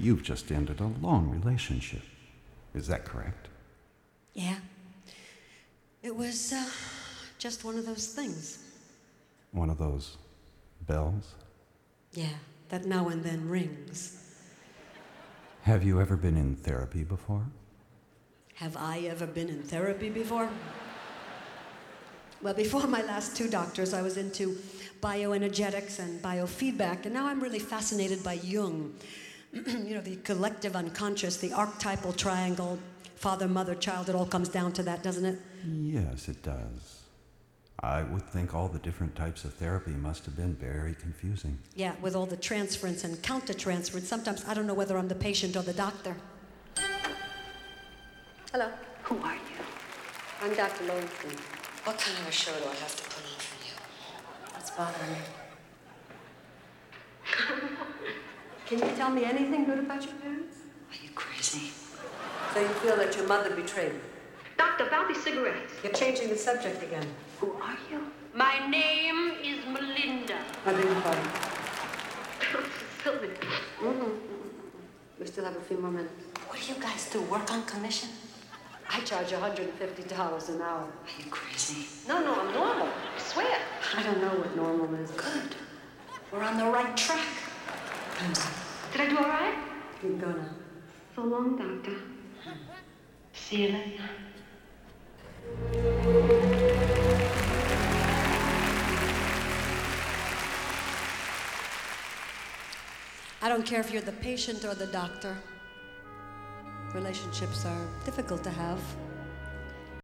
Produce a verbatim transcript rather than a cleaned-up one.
you've just ended a long relationship. Is that correct? Yeah. It was uh, just one of those things. One of those bells? Yeah, that now and then rings. Have you ever been in therapy before? Have I ever been in therapy before? Well, before my last two doctors, I was into bioenergetics and biofeedback, and now I'm really fascinated by Jung. You know, the collective unconscious, the archetypal triangle, father, mother, child, it all comes down to that, doesn't it? Yes, it does. I would think all the different types of therapy must have been very confusing. Yeah, with all the transference and countertransference, sometimes I don't know whether I'm the patient or the doctor. Hello. Who are you? I'm Doctor Lowenstein. What kind of a show do I have to put on for you? What's bothering you? Can you tell me anything good about your parents? Are you crazy? So you feel that your mother betrayed you? Doctor, about these cigarettes. You're changing the subject again. Who are you? My name is Melinda. I beg your pardon. Sylvan. Mm-hmm. We still have a few more minutes. What do you guys do? Work on commission? I charge one hundred fifty dollars an hour. Are you crazy? No, no, I'm normal. I swear. I don't know what normal is. Good. We're on the right track. Did I do all right? You can go now. So long, Doctor. See you later. I don't care if you're the patient or the doctor. Relationships are difficult to have.